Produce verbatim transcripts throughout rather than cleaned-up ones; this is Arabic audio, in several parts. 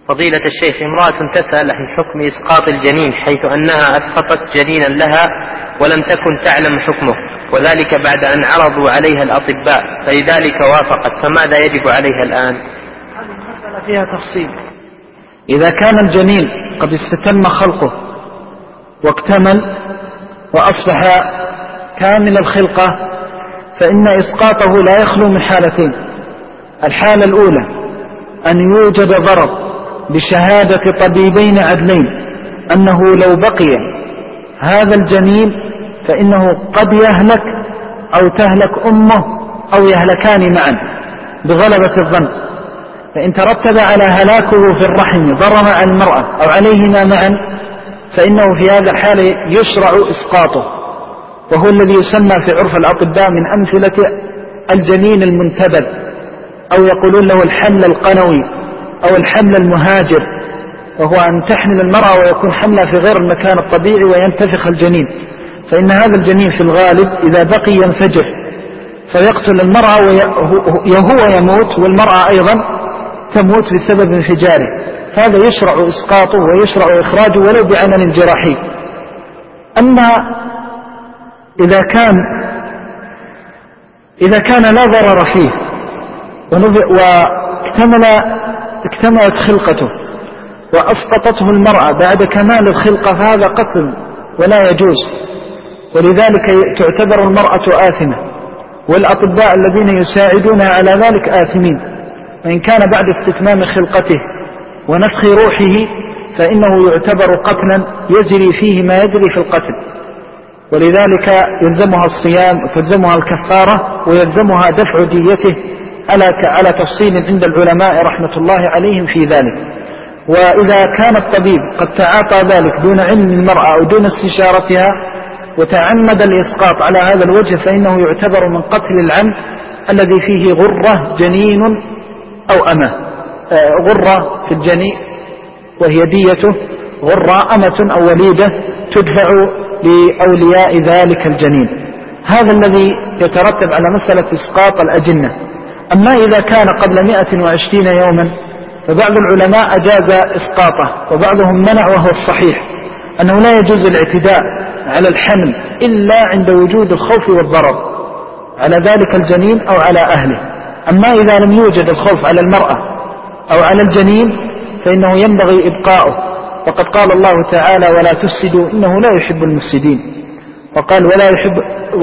فضيلة الشيخ، امرأة تسأل عن حكم إسقاط الجنين حيث أنها أسقطت جنينا لها ولم تكن تعلم حكمه، وذلك بعد أن عرضوا عليها الأطباء فلذلك وافقت، فماذا يجب عليها الآن؟ هذه المسألة فيها تفصيل. إذا كان الجنين قد استتم خلقه واكتمل وأصبح كامل الخلقة فإن إسقاطه لا يخلو من حالتين. الحالة الأولى أن يوجد ضرر بشهادة طبيبين عدلين أنه لو بقي هذا الجنين فإنه قد يهلك أو تهلك أمه أو يهلكان معا بغلبة الظن. فإن ترتب على هلاكه في الرحم ضرر على المرأة أو عليهما معا فإنه في هذا الحال يشرع إسقاطه، وهو الذي يسمى في عرف الأطباء من أمثلة الجنين المنتبذ، أو يقولون له الحمل القنوي أو الحمل المهاجر، وهو أن تحمل المرأة ويكون حملها في غير المكان الطبيعي وينتفخ الجنين. فإن هذا الجنين في الغالب إذا بقي ينفجر فيقتل المرأة وهو يموت والمرأة أيضا تموت بسبب انفجاره، فهذا يشرع إسقاطه ويشرع إخراجه ولو بعمل جراحي. أما إذا كان إذا كان لا ضرر فيه واكتمل اكتملت خلقته وأسقطته المرأة بعد كمال الخلقة فهذا قتل ولا يجوز، ولذلك تعتبر المرأة آثمة والأطباء الذين يساعدونها على ذلك آثمين. وإن كان بعد استتمام خلقته ونفخ روحه فإنه يعتبر قتلا يجري فيه ما يجري في القتل، ولذلك يلزمها الصيام وتلزمها الكفارة ويلزمها دفع ديته على على تفصيل عند العلماء رحمة الله عليهم في ذلك. وإذا كان الطبيب قد تعاطى ذلك دون علم المرأة أو دون استشارتها وتعمد الإسقاط على هذا الوجه فإنه يعتبر من قتل العمد الذي فيه غرة جنين أو أمة، غرة في الجنين وهي ديته غرة أمة أو وليدة تدفع لأولياء ذلك الجنين. هذا الذي يترتب على مسألة إسقاط الأجنة. أما إذا كان قبل مئة وعشرين يوما فبعض العلماء أجاز إسقاطه وبعضهم منع، وهو الصحيح أنه لا يجوز الاعتداء على الحمل إلا عند وجود الخوف والضرر على ذلك الجنين أو على أهله. أما إذا لم يوجد الخوف على المرأة أو على الجنين فإنه ينبغي إبقاؤه، وقد قال الله تعالى ولا تفسدوا إنه لا يحب المفسدين، وقال ولا يحب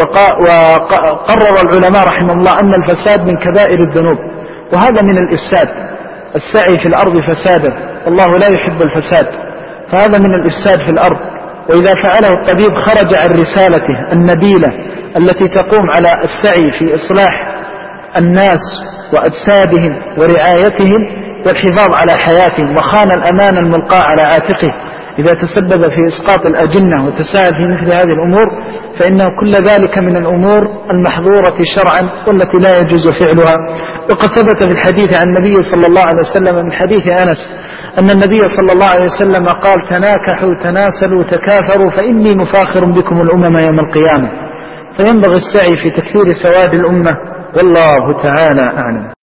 وقرر العلماء رحمه الله أن الفساد من كبائر الذنوب، وهذا من الإفساد، السعي في الأرض فسادا والله لا يحب الفساد، فهذا من الإفساد في الأرض. وإذا فعله الطبيب خرج عن رسالته النبيلة التي تقوم على السعي في إصلاح الناس وأجسادهم ورعايتهم والحفاظ على حياتهم، وخان الأمان الملقاة على عاتقه إذا تسبب في إسقاط الأجنة وتساعد في مثل هذه الأمور، فإن كل ذلك من الأمور المحظورة شرعا والتي لا يجوز فعلها. وقد ثبت في الحديث عن النبي صلى الله عليه وسلم من حديث أنس أن النبي صلى الله عليه وسلم قال تناكحوا تناسلوا تكاثروا فإني مفاخر بكم الأمم يوم القيامة. فينبغي السعي في تكثير سواد الأمة، والله تعالى أعلم.